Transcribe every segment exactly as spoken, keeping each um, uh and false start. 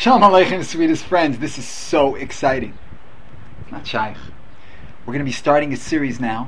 Shalom Aleichem, sweetest friends. This is so exciting. It's not shaykh. We're going to be starting a series now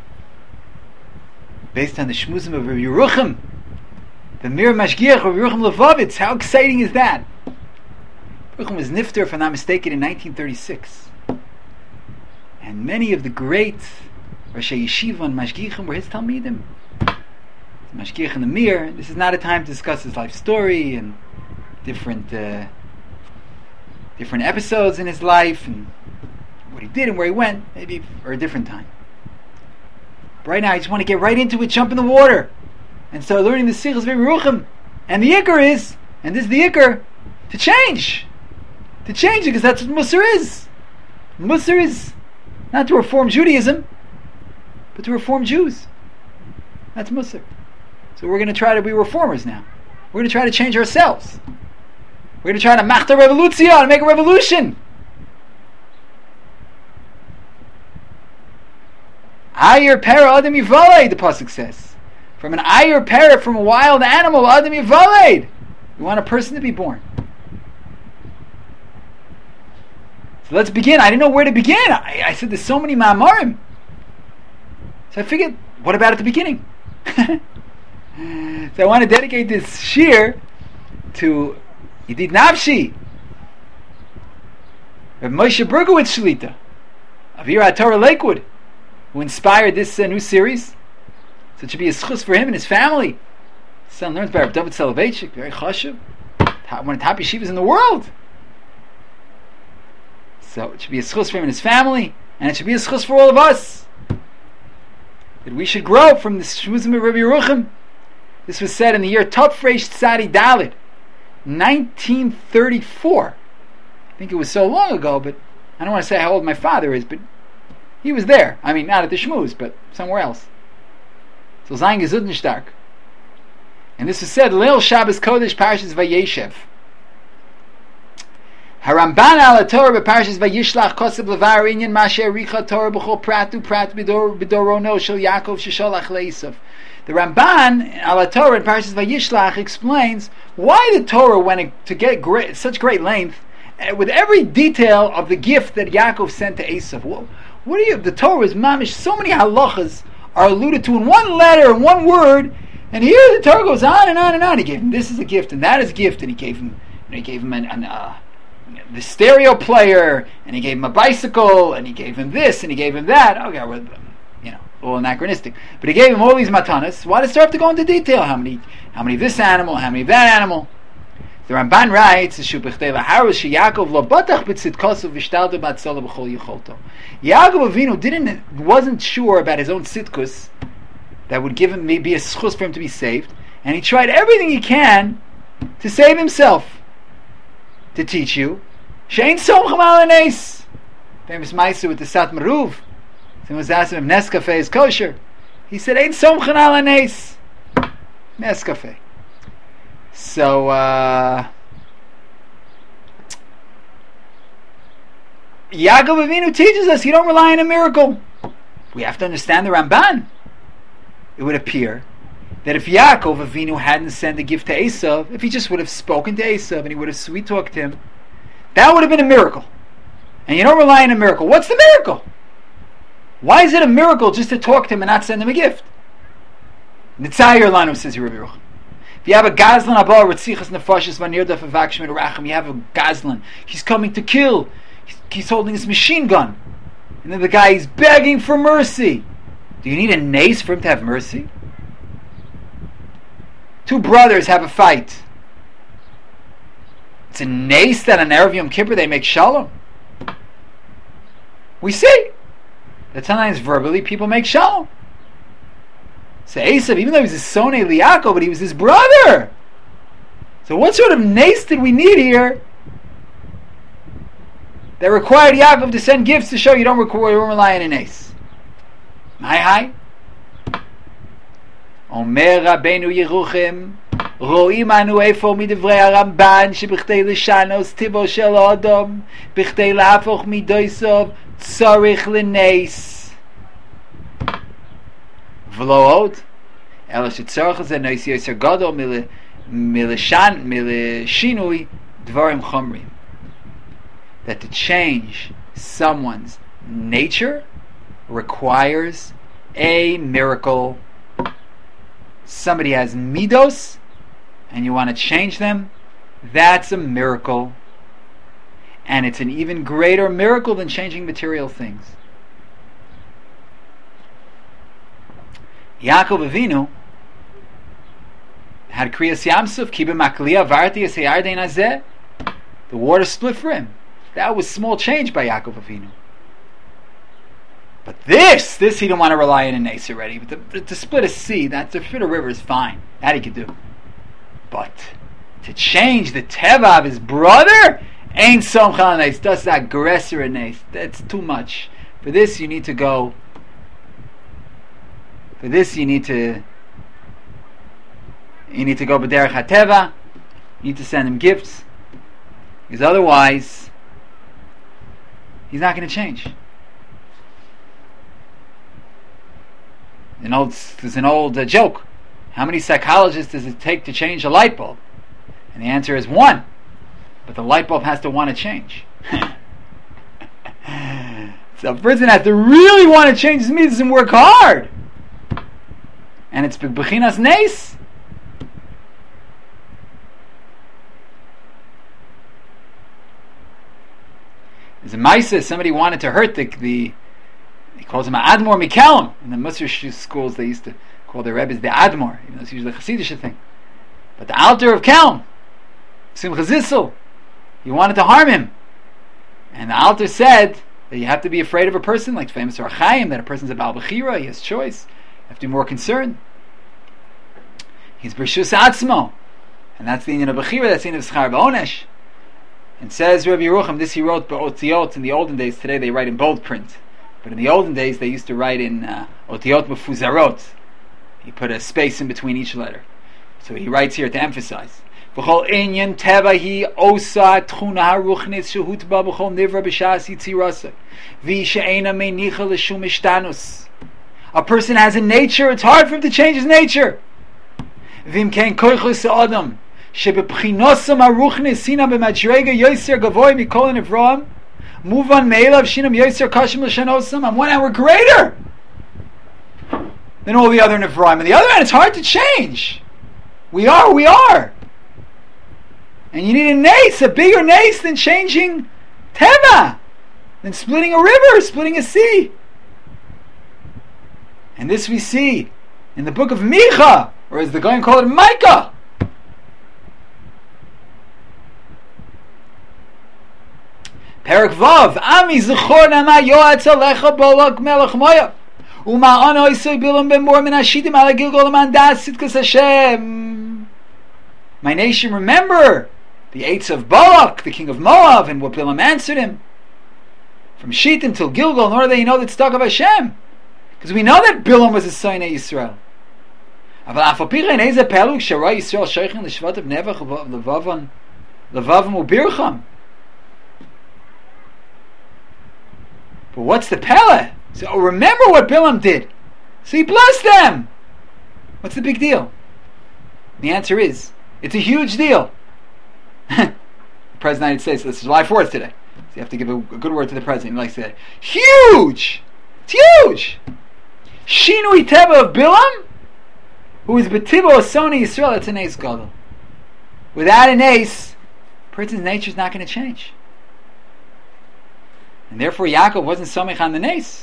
based on the Shmuzim of Rabbi Yerucham, the Mir Mashgiach of Rabbi Yerucham Levovitz. How exciting is that? Yerucham was nifter, if I'm not mistaken, in nineteen thirty-six. And many of the great Rosh Yeshiva and Mashgiachim were his Talmidim. Mashgiach in the Mir. This is not a time to discuss his life story and different uh, different episodes in his life and what he did and where he went, maybe for a different time. But right now, I just want to get right into it, jump in the water, and start learning the Sichos of Yerucham. And the Iker is, and this is the Iker, to change. To change it, because that's what Musar is. Musar is not to reform Judaism, but to reform Jews. That's Musar. So we're going to try to be reformers now. We're going to try to change ourselves. We're going to try to mach the revolution and make a revolution. Ayer para adam yivaled, the pasuk says. From an ayer para, from a wild animal, adam yivaled. We want a person to be born. So let's begin. I didn't know where to begin. I, I said there's so many ma'amarim. So I figured, what about at the beginning? So I want to dedicate this shir to Yedid Nafshi, Rav Moshe Bergowitz Shlita, of Yira Torah Lakewood, who inspired this uh, new series. So it should be a schus for him and his family. His son learns by Rav David Soloveitchik, very chashuv, one of the top yeshivas in the world. So it should be a schus for him and his family, and it should be a schus for all of us, that we should grow from the Shmuzim of Rabbi Yerucham. This was said in the year Tov Reish Tzadi Daled, nineteen thirty-four. I think it was so long ago, but I don't want to say how old my father is, but he was there. I mean, not at the Shmuz, but somewhere else. So Zayin Gesund Stark. And this was said, Leil Shabbos Kodesh Parshas Vayeshev. Haramban ala Torah beParshas Vayishlach Kosev Levar Inyan Masher Richa Torah B'chol Pratu Prat B'dorono Shel Yaakov Shesholach LeEsav. The Ramban ala Torah in Parshas Vayishlach explains why the Torah went to get great, such great length uh, with every detail of the gift that Yaakov sent to Esav. Well, what do you? The Torah is mamish. So many halachas are alluded to in one letter, in one word, and here the Torah goes on and on and on. He gave him this is a gift, and that is a gift, and he gave him, you know, he gave him an, an uh, the stereo player, and he gave him a bicycle, and he gave him this, and he gave him that. Okay, well, you know, a little anachronistic, but he gave him all these matanas. Why does it have to go into detail? How many? How many of this animal? How many of that animal? The Ramban writes, Yaakov Avinu didn't, wasn't sure about his own sitkus that would give him maybe a schus for him to be saved, and he tried everything he can to save himself. To teach you, Shein Somcham Al Nes, famous ma'aser with the Sat Maruv. Someone was asking him if Nescafe is kosher. He said, Ein Somchan Al Nes, Nescafe. So, uh, Yaakov Avinu teaches us you don't rely on a miracle. We have to understand the Ramban. It would appear that if Yaakov Avinu hadn't sent a gift to Esav, if he just would have spoken to Esav and he would have sweet talked him, that would have been a miracle. And you don't rely on a miracle. What's the miracle? Why is it a miracle just to talk to him and not send him a gift? Nitzayir Lanu, says Rabbi Yerucham. If you have a Gazlan Abba Ritzichas Nefashis Vanirda Favakshim Racham, you have a Gazlan. He's coming to kill. He's, he's holding his machine gun. And then the guy is begging for mercy. Do you need a nace for him to have mercy? Two brothers have a fight. It's a nace that on Erev Yom Kippur they make shalom. We see that sometimes verbally people make shalom. So Esav, even though he was his son Eliyaakov, but he was his brother. So what sort of nace did we need here that required Yaakov to send gifts to show you don't, require, you don't rely on a nace? Hi hi. Omer Rabbeinu Yeruchim רואים אנו איפה מדברי הרמב"ן שבכדי לשנוס טיבו של האדם בכדי להפוך מדויסוב צריך לנס ולא עוד אלא שצורך הזה נס יסר גדול מלשינוי Dvarim Chomrim. That to change someone's nature requires a miracle. Somebody has midos and you want to change them, that's a miracle. And it's an even greater miracle than changing material things. Yaakov Avinu had Kriyas Yamsuf, Kiba Makliya, Varti Yisayardein Azeh. The water split for him. That was small change by Yaakov Avinu. But this, this he didn't want to rely on a nace already. But to, to split a sea, that to fit a river is fine. That he could do. But to change the teva of his brother, ain't somchal nace. That's aggressor a nace. That's too much. For this, you need to go. For this, you need to. You need to go b'derech hateva. You need to send him gifts, because otherwise, he's not going to change. An old, there's an old uh, joke. How many psychologists does it take to change a light bulb? And the answer is one. But the light bulb has to want to change. So a person has to really want to change his mitzvahs and work hard. And it's b'chinas neis. There's a Maisa, somebody wanted to hurt the, the he calls him Admor Mikelem. In the Musar schools they used to call their Rebbes the Admor, even though it's usually a Chassidish thing. But the Alter of Kelm, Simcha Zissel, he wanted to harm him. And the Alter said that you have to be afraid of a person, like famous Or Chaim, that a person's a Baal Bechira, he has choice. You have to be more concerned. He's Bershus Atzmo. And that's the Indian of Bechira, that's the Indian of Schar B'Onesh. And says Rabbi Yerucham, this he wrote Otiot in the olden days. Today they write in bold print, but in the olden days they used to write in uh, Otiot Mefuzarot. He put a space in between each letter. So he writes here to emphasize. V'chol inyan teva hi osa tchuna haruchnis shehut ba b'chol nivra b'shas yitzirasa v'i she'ena meinicha l'shum ishtanus. A person has a nature, it's hard for him to change his nature. V'im ken koichus adam שבבחיnosam aruchnis sina b'madrega yoser gavoy mikol nevroam muvan meilav shinam yoser kashim l'shanosam. On one hand we're greater than all the other nevroim. On the other hand it's hard to change. We are, we are. And you need a nace, a bigger nace than changing teva, than splitting a river, splitting a sea. And this we see in the book of Micha, or as the Goyim call it, Micah. Perak Vav, Ami Zechor Nama Yoatz Alecha Bolak Melech Moya Uma Ano Isoi Bilam Ben Mor Min Hashitim Ala Gilgol Man Das Sitkas Hashem. My nation, remember the eights of Balak, the king of Moab, and what Bilam answered him. From Shittim till Gilgal, nor they know that stuck of Hashem. Because we know that Bilam was a son of Yisrael. Aval Afapicha Neza Peluk Shara Yisrael Sheikhin L'Shvat of Nevach Levavon Levavon Ubircham. But what's the Pele? So oh, remember what Bilam did. So he blessed them. What's the big deal? The answer is, it's a huge deal. The President of the United States, this is July fourth today. So you have to give a, a good word to the President. He likes to say, huge! It's huge! Shinui Teva of Bilam, who is Betibo Soni Yisrael, that's an ace gadol. Without an ace, a person's nature is not going to change. And therefore Yaakov wasn't somech on the nace.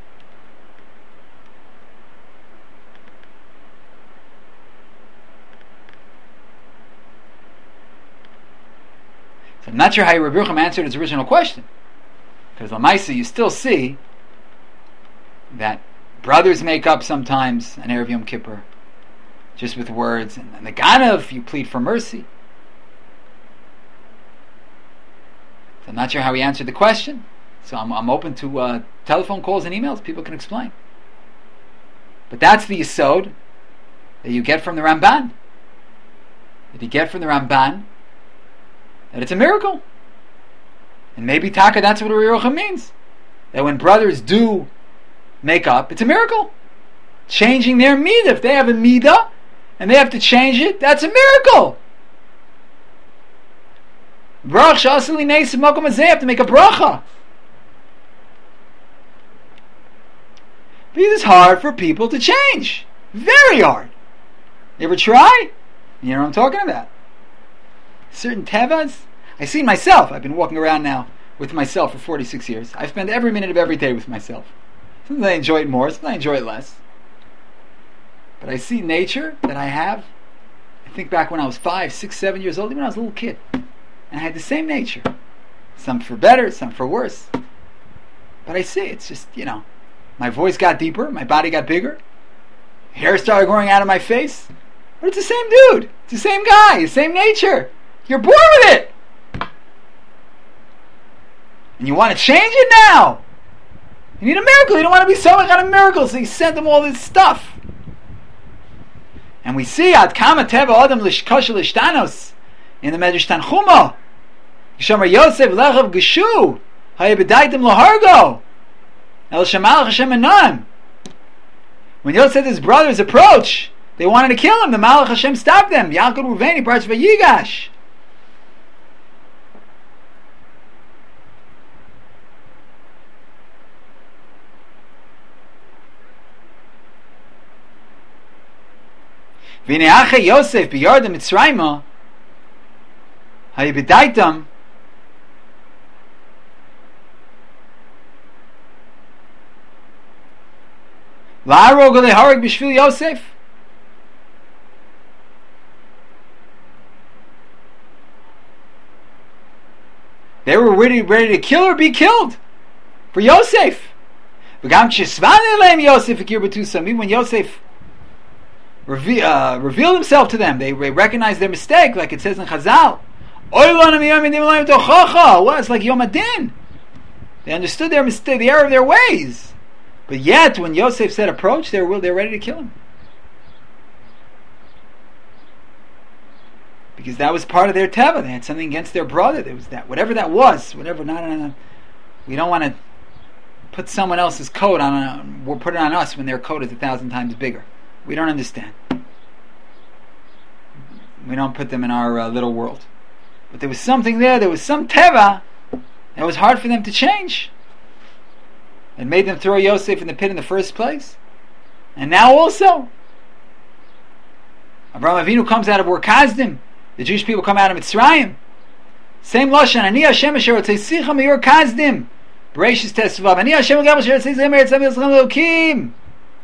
So I'm not sure how Rabbi Yerucham answered his original question. Because Lamaisa, you still see that brothers make up sometimes an Erev Yom Kippur, just with words. And, and the Ganav, you plead for mercy. So I'm not sure how he answered the question. So I'm, I'm open to uh, telephone calls and emails. People can explain. But that's the yesod that you get from the Ramban. That you get from the Ramban that it's a miracle. And maybe Taka, that's what Rabbi Yerucham means. That when brothers do make up, it's a miracle. Changing their midah. If they have a midah and they have to change it, that's a miracle. Brach shasali neis mokum azeh, have to make a bracha. Because it's hard for people to change. Very hard. You ever try? You know what I'm talking about. Certain tevas, I see myself. I've been walking around now with myself for forty-six years. I spend every minute of every day with myself. Sometimes I enjoy it more, sometimes I enjoy it less. But I see nature that I have. I think back when I was five, six, seven years old, even when I was a little kid. And I had the same nature. Some for better, some for worse. But I see, it's just, you know, my voice got deeper, my body got bigger, hair started growing out of my face. But it's the same dude. It's the same guy, the same nature. You're born with it. And you want to change it now. You need a miracle. You don't want to be someone got a miracle, so you sent them all this stuff. And we see Ad Kama Teva Adam Lishkosha Lishtanos in the Medrash Tanchuma. Yishamar Yosef Lechav Geshu Hayabedaitim Lahargo El Shamalach Hashem Anan. When Yosef and his brothers approach, they wanted to kill him. The Malach Hashem stopped them. Yaakov Ruveni parts of Yigash. V'nei Achei Yosef b'Yarda Mitzrayma Hayibedaitam La'arog lehareg b'shvil Yosef. They were ready, ready to kill or be killed for Yosef. Even when Yosef reve- uh, revealed himself to them, they recognized their mistake, like it says in Chazal. What? It's like Yom Adin. They understood their mistake, the error of their ways. But yet, when Yosef said approach, they were, they were ready to kill him. Because that was part of their teva. They had something against their brother. There was that, whatever that was, whatever. Not, not, not we don't want to put someone else's coat on. We'll put it on us when their coat is a thousand times bigger. We don't understand. We don't put them in our uh, little world. But there was something there. There was some teva that was hard for them to change. It made them throw Yosef in the pit in the first place. And now also, Avraham Avinu comes out of Ur Kasdim. The Jewish people come out of Mitzrayim. Same lashon. Ani Hashem asher otzeisecha me'Ur Kasdim. Bereshis Tesvav. Ani Hashem agam asher otzeisecha me'Eretz Yisrael Elokim.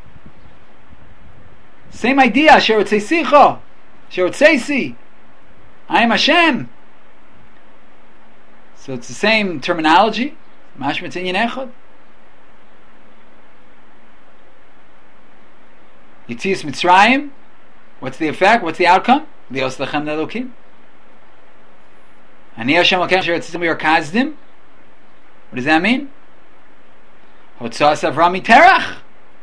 Same idea. Asher otzeisecha. Asher otzeisi. I am Hashem. So it's the same terminology. Mashma Tinyan Echad. Yitzias Mitzrayim. What's the effect? What's the outcome? Lios lechem ne'elokim. Ani Hashem Elokim asher yotzisim me'Ur Kasdim. What does that mean? Hotzas Avram Terach.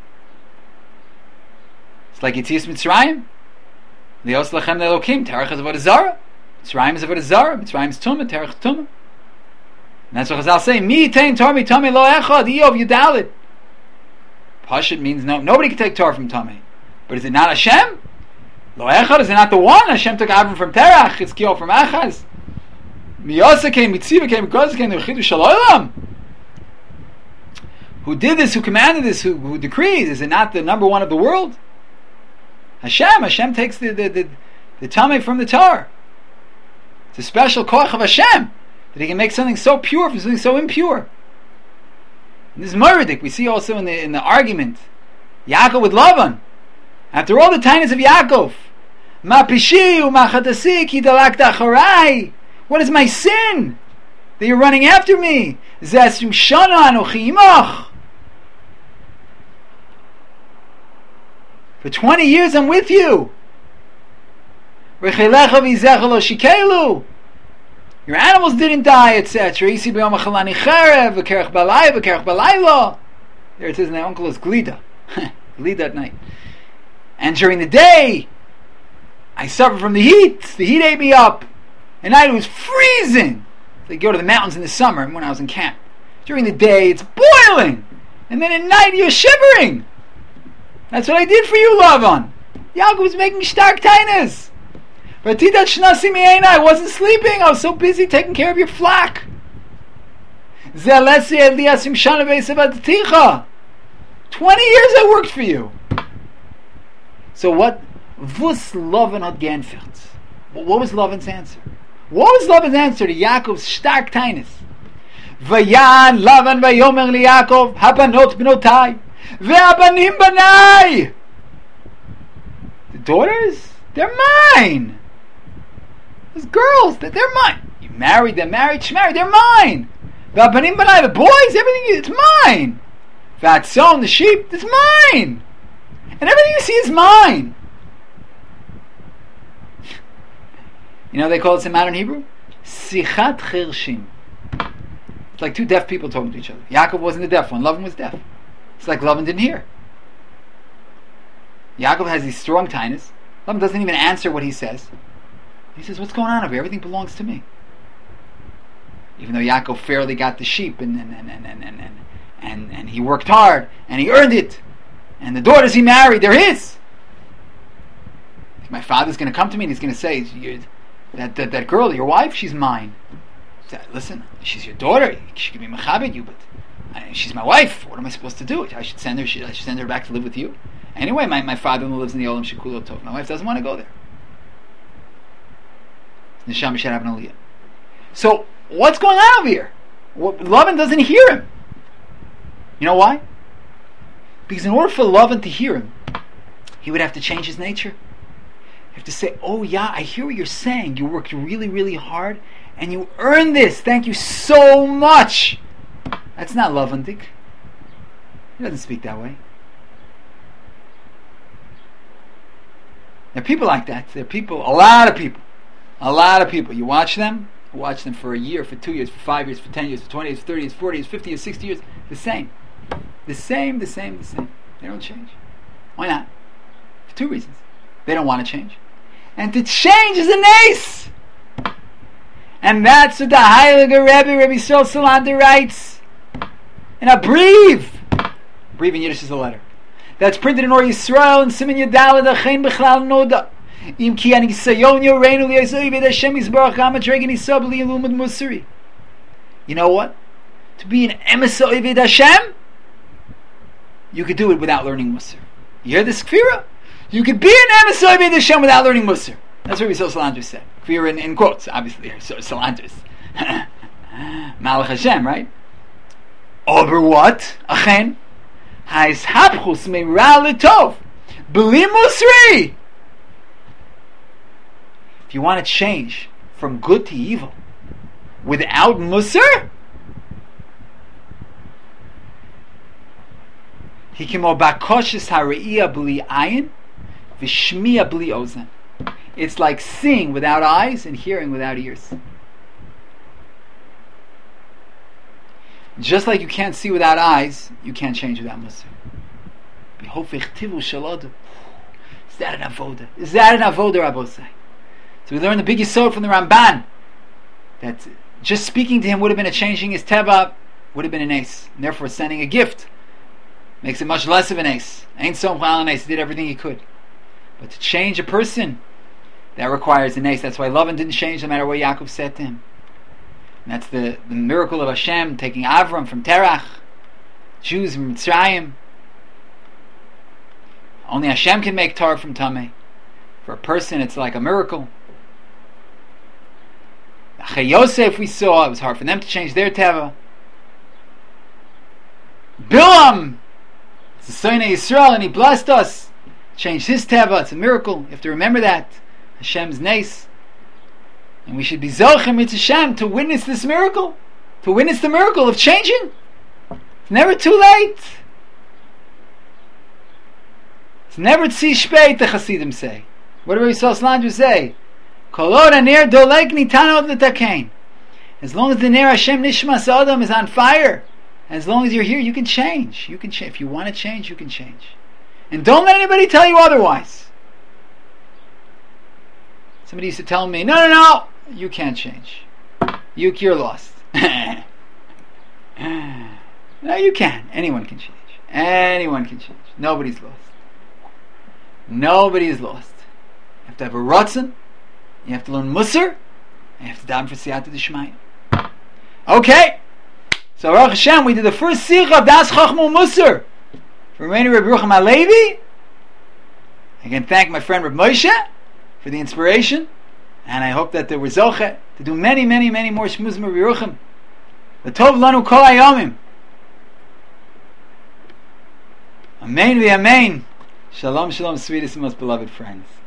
It's like Yitzias Mitzrayim. Lios lechem ne'elokim. Terach is avodah zara. Mitzrayim is avodah zara. Mitzrayim is tumah. Terach is tumah. And that's what Chazal say. Mi tein tor mi tamei lo echad. Iyov Yudalid. Pashut means no. Nobody can take Torah from tamei. But is it not Hashem? Lo echad, is it not the one? Hashem took Avram from Terach, Chizkiel from Achaz. Miyasa came, Mitziva came, Gaza came, Chidush Shalom. Who did this? Who commanded this? Who, who decrees? Is it not the number one of the world? Hashem. Hashem takes the the the, the Tamei from the Torah. It's a special koach of Hashem that He can make something so pure from something so impure. And this is Moridik. We see also in the in the argument, Yaakov with Lavan. After all the tinies of Yaakov, Ma pishiu ma chadasi ki dalakta acharai. What is my sin that you're running after me? Zesu shana anochi imach. For twenty years I'm with you. Rechelecha v'yizecha lo shikelu. Your animals didn't die, et cetera. Isi b'yom achalani cherev v'kerech balay v'kerech balaylo. There it says, my uncle is Glida. Glida at night. And during the day, I suffered from the heat. The heat ate me up. At night it was freezing. They go to the mountains in the summer when I was in camp. During the day it's boiling. And then at night you're shivering. That's what I did for you, Lavan. Yaakov was making stark tainas. I wasn't sleeping. I was so busy taking care of your flock. Twenty years I worked for you. So what? Vus Lavan hat geantwortet. What was Lavan's answer? What was Lavan's answer to Yaakov's stark tainus? Vayan Lavan vayomer li Yaakov habanot bnotai ve'abanim banai. The daughters, they're mine. Those girls, they're mine. You married, they're married, she married, they're mine. Ve'abanim banai, the boys, everything, it's mine. Ve'atzon, the sheep, it's mine. And everything you see is mine. You know what they call this in modern Hebrew? Sichat chirshim. It's like two deaf people talking to each other. Yaakov wasn't the deaf one. Lavan was deaf. It's like Lavan didn't hear. Yaakov has these strong tinnitus. Lavan doesn't even answer what he says. He says, what's going on over here? Everything belongs to me. Even though Yaakov fairly got the sheep and and, and, and, and, and, and, and he worked hard and he earned it. And the daughters he married, they're his. My father's going to come to me and he's going to say, that, that that girl, your wife, she's mine. Listen, she's your daughter. She can be mechabed you, but I, she's my wife. What am I supposed to do? I should send her. I should send her back to live with you. Anyway, my, my father-in-law lives in the Olam Shekulo Tov. My wife doesn't want to go there. Neshama should have an aliyah. So what's going on over here? What, Lavan doesn't hear him. You know why? Because in order for Lavan to hear him, he would have to change his nature. You have to say, oh yeah, I hear what you're saying. You worked really, really hard and you earned this. Thank you so much. That's not Lavandik. He doesn't speak that way. There are people like that. There are people, a lot of people. A lot of people. You watch them, you watch them for a year, for two years, for five years, for ten years, for twenty years, for thirty years, forty years, fifty years, sixty years. The same. The same, the same, the same. They don't change. Why not? For two reasons. They don't want to change. And to change is an ace. And that's what the Heilige Rebbe, Rebbe Yisrael Salander writes in a brief. Brief in Yiddish is a letter. That's printed in Or Yisrael and Siman Yadalad Achein Bechlal Noda. Im ki ani sayon yoreinu li'asoi v'ed Hashem yisbarach ha'matregin yisab li'ilumad musari. You know what? To be an emissary v'ed Hashem, you could do it without learning Musar. You hear this Kfira? You could be an emissary v'ed Hashem without learning Musar. That's what Yisrael Salanders said. Kfira in, in quotes, obviously. Salanders. Malach Hashem, right? Over what? Achen. Ha'is hapchus me'ra l'tov. B'li musri. If you want to change from good to evil without Musar, he came bakoshes hariyah b'li ayin v'shmiya b'li ozen. It's like seeing without eyes and hearing without ears. Just like you can't see without eyes, you can't change without Musar. Is that an avoda? Is that an avoda, Rabbosai? So we learn the big yisod from the Ramban that just speaking to him would have been a changing his teva, would have been an ace. And therefore sending a gift makes it much less of an ace. Ain't so an ace. He did everything he could. But to change a person, that requires an ace. That's why Lavan didn't change no matter what Yaakov said to him. And that's the, the miracle of Hashem taking Avram from Terach, Jews from Mitzrayim. Only Hashem can make tar from Tameh. For a person, it's like a miracle. Achei Yosef, we saw, it was hard for them to change their teva. Bilam, it's the son of Yisrael, and he blessed us. Changed his teva. It's a miracle. You have to remember that. Hashem's nace. And we should be zochem with Hashem to witness this miracle. To witness the miracle of changing. It's never too late. It's never tzi shpeit, the Hasidim say. What do Yisrael Salandra say? Kolor aner dolek nitanot l'takain. As long as the ner Hashem nishmas adam is on fire, as long as you're here, you can change. You can change. If you want to change, you can change. And don't let anybody tell you otherwise. Somebody used to tell me, no, no, no, you can't change. You, you're lost. No, you can. Anyone can change. Anyone can change. Nobody's lost. Nobody is lost. You have to have a ratzon. you have to learn Musar, and you have to daven for Siyata D'Shmaya. Okay, so Baruch Hashem, we did the first Sikha of Das Chachma Musar from Rabbeinu Reb Yerucham HaLevi. I can thank my friend Reb Moshe for the inspiration, and I hope that there was Zoche to do many, many, many more Shmuzim Reb Yerucham. The Tov Lanu Kol Hayomim. Amen v'amen. Shalom, shalom, sweetest and most beloved friends.